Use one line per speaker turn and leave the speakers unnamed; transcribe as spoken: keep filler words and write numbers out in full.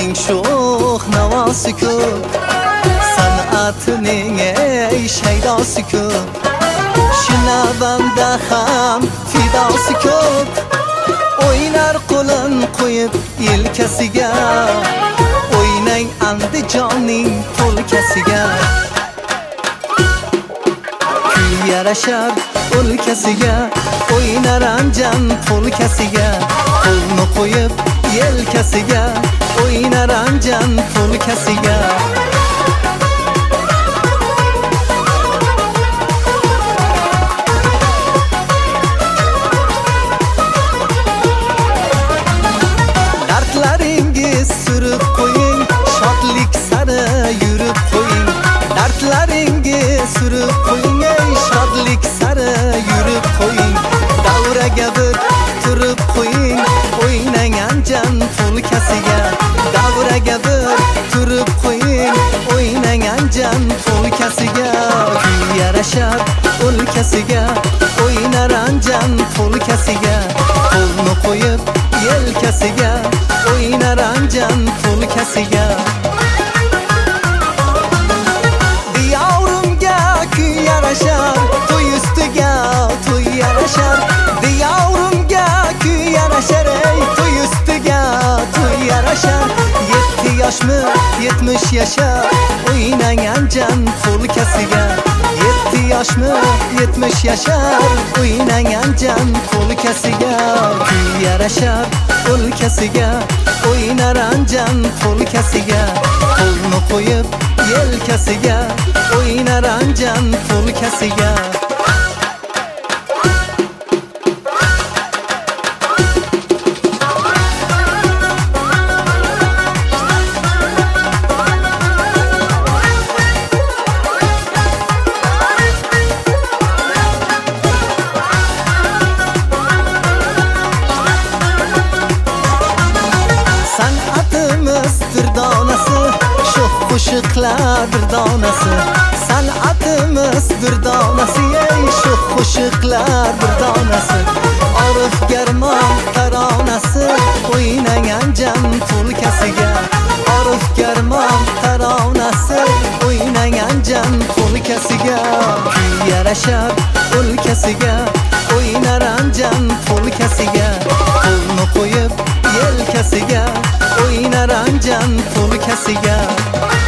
Dilning sho'x navosi ko'p, san'atining ey shaydosi ko'p, shinabanda ham fidosi ko'p. O'ynar qo'lin qo'yib yelkasiga, o'ynang Andijonning to'lkasiga. Kuy yarashar o'lkasiga, o'ynar Andijon to'lkasiga. Qo'lni qo'yib yelkasiga, o'ynar Andijon to'lkasiga. Dardlaringiz surib qo'ying, shodlik sari yurib qo'ying. Dardlaringiz surib qo'ying, ey shodlik sari yurib qo'ying. Davraga bir turib qo'ying, o'ynang Andijon to'lkasiga. Davraga bir turib qo'ying, o'ynang Andijon to'lkasiga. Kuy yarashar o'lkasiga, o'ynar Andijon to'lkasiga. Qo'lni qo'yib yelkasiga, o'ynar Andijon to'lkasiga. Diyorimga kuy yarashar, to'y ustiga to'y yarashar. Diyorimga kuy yarashar, ey to'y ustiga to'y yarashar. Yetti yoshmi yetmish yashar, o'ynang Andijon to'lkasiga. Yetti yoshmi yetmish yashar, o'ynang Andijon to'lkasiga. Kuy yarashar o'lkasiga, o'ynar Andijon to'lkasiga. Qo'lni qo'yib yelkasiga, o'ynar Andijon to'lkasiga. San'atimiz durdonasi, sho'x qo'shiqlar durdonasi. San'atimiz durdonasi, ey sho'x qo'shiqlar durdonasi. Orif Garmon taronasi, o'ynang Andijon to'lkasiga. Orif Garmon taronasi, o'ynang Andijon to'lkasiga. Kuy yarashar o'lkasiga, o'ynar Andijon to'lkasiga. Qo'lni qo'yib yelkasiga, o'ynar Andijon to'lkasiga.